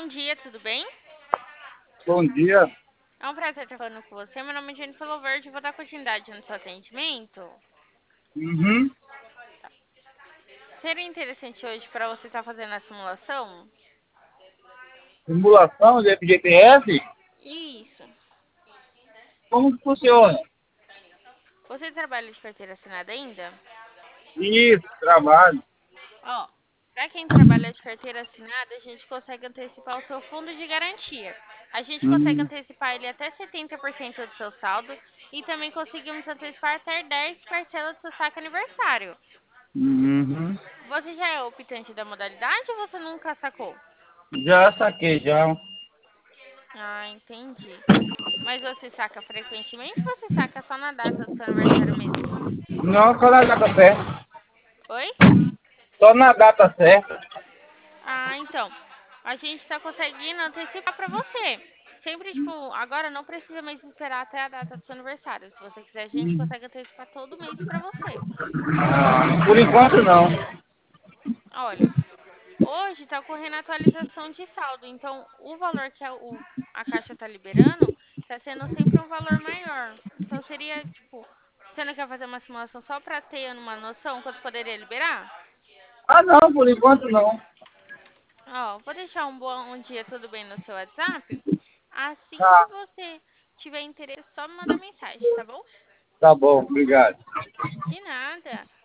Bom dia, tudo bem? Bom dia. É um prazer estar falando com você. Meu nome é Jennifer Loverde e vou dar continuidade no seu atendimento. Uhum. Seria interessante hoje para você estar fazendo a simulação? Simulação de FGTS? Isso. Como que funciona? Você trabalha de carteira assinada ainda? Isso, trabalho. Ó, para quem trabalha de carteira assinada, a gente consegue antecipar o seu fundo de garantia. A gente consegue Uhum. antecipar ele até 70% do seu saldo e também conseguimos antecipar até 10 parcelas do seu saque aniversário. Uhum. Você já é optante da modalidade ou você nunca sacou? Já saquei, já. Ah, entendi. Mas você saca frequentemente ou você saca só na data do seu aniversário mesmo? Não, só na data certa. Oi? Só na data certa. Ah, então. A gente tá conseguindo antecipar pra você. Sempre, tipo, agora não precisa mais esperar até a data do seu aniversário. Se você quiser, a gente consegue antecipar todo mês pra você. Por enquanto, não. Olha, hoje tá ocorrendo a atualização de saldo. Então, o valor que a Caixa tá liberando tá sendo sempre um valor maior. Então, seria, tipo, você não quer fazer uma simulação só pra ter uma noção quanto poderia liberar? Ah, não, por enquanto, não. Ó, vou deixar um dia tudo bem no seu WhatsApp. Assim que Tá, você tiver interesse, só me manda mensagem, tá bom? tá bom, obrigado. De nada.